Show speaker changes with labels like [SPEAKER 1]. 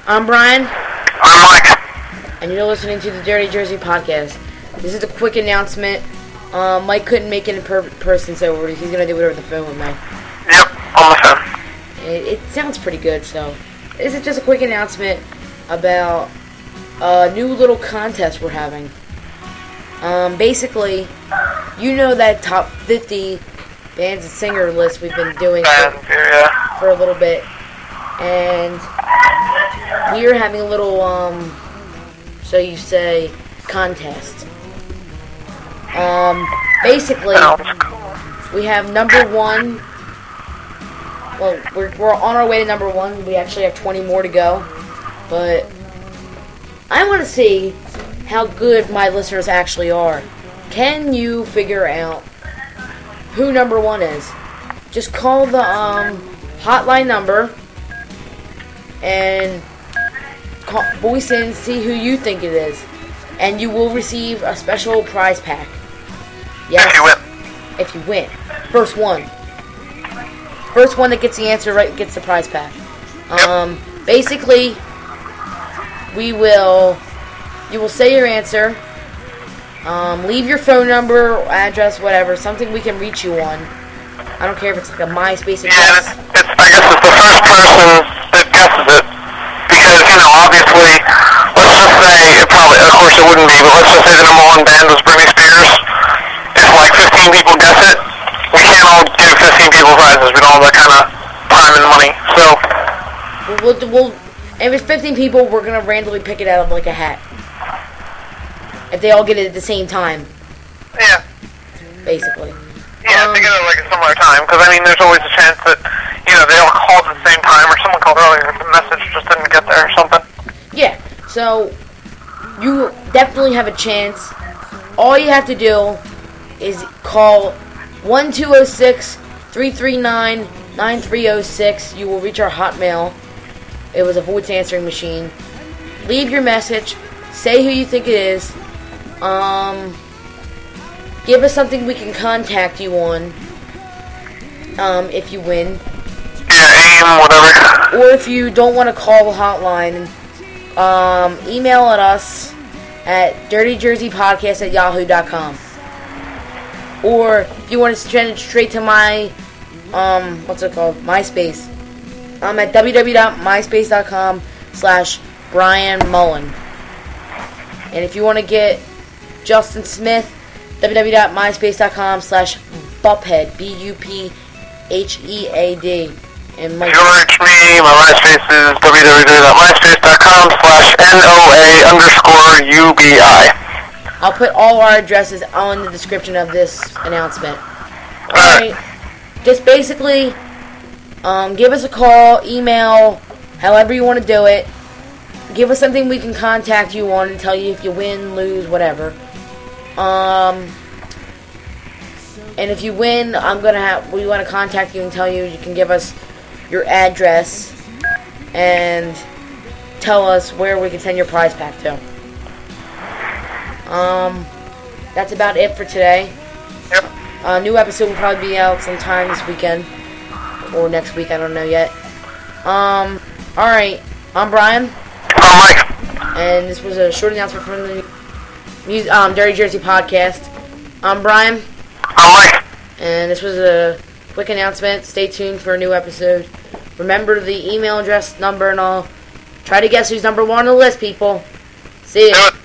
[SPEAKER 1] I'm Brian.
[SPEAKER 2] I'm Mike.
[SPEAKER 1] And you're listening to the Dirty Jersey Podcast. This is a quick announcement. Mike couldn't make it in person, so he's going to do it over the phone with me.
[SPEAKER 2] Yep, on the phone.
[SPEAKER 1] It sounds pretty good, so this is just a quick announcement about a new little contest we're having. Basically, you know that top 50 bands and singer list we've been doing for a little bit. And we're having a little, so you say, contest. Basically, we have number one. Well, we're on our way to number one. We actually have 20 more to go. But I want to see how good my listeners actually are. Can you figure out who number one is? Just call the hotline number and voice in, see who you think it is, and you will receive a special prize pack. Yes,
[SPEAKER 2] if you win.
[SPEAKER 1] First one that gets the answer right gets the prize pack. Basically, you will say your answer, leave your phone number, address, whatever, something we can reach you on. I don't care if it's like a MySpace address.
[SPEAKER 2] Yeah, I guess it's the first person that guesses it. Because, obviously, let's just say, of course it wouldn't be, but let's just say the number one band was Britney Spears. If, 15 people guess it, we can't all give 15 people prizes. We don't have that kind of time and money, so...
[SPEAKER 1] If it's 15 people, we're going to randomly pick it out of, a hat. If they all get it at the same time.
[SPEAKER 2] Yeah.
[SPEAKER 1] Basically.
[SPEAKER 2] Yeah, if they get it a similar time, because, there's always a chance that, they all called at the same time, or someone called earlier, the message just didn't get there or something.
[SPEAKER 1] Yeah, so you definitely have a chance. All you have to do is call 1206-339-9306. You will reach our hotmail. It was a voice answering machine. Leave your message. Say who you think it is. Give us something we can contact you on. If you win.
[SPEAKER 2] Yeah, AIM, whatever.
[SPEAKER 1] Or if you don't want to call the hotline, email at us at dirtyjerseypodcast@yahoo.com. Or if you want to send it straight to my, MySpace. I'm at www.myspace.com/Brian Mullen. And if you want to get Justin Smith, www.myspace.com/Buphead, BUPHEAD. And
[SPEAKER 2] if you want to reach me, my MySpace is www.myspace.com/NOA_UBI.
[SPEAKER 1] I'll put all our addresses on the description of this announcement. Alright. Just basically, give us a call, email, however you want to do it. Give us something we can contact you on and tell you if you win, lose, whatever. And if you win, we want to contact you and tell you can give us your address and tell us where we can send your prize pack to. That's about it for today.
[SPEAKER 2] Yep.
[SPEAKER 1] A new episode will probably be out sometime this weekend or next week. I don't know yet. Alright. I'm Brian.
[SPEAKER 2] I'm Mike.
[SPEAKER 1] And this was a short announcement from the Dirty Jersey Podcast. I'm Brian.
[SPEAKER 2] I'm Mike.
[SPEAKER 1] And this was a quick announcement. Stay tuned for a new episode. Remember the email address, number, and all. Try to guess who's number one on the list, people. See ya.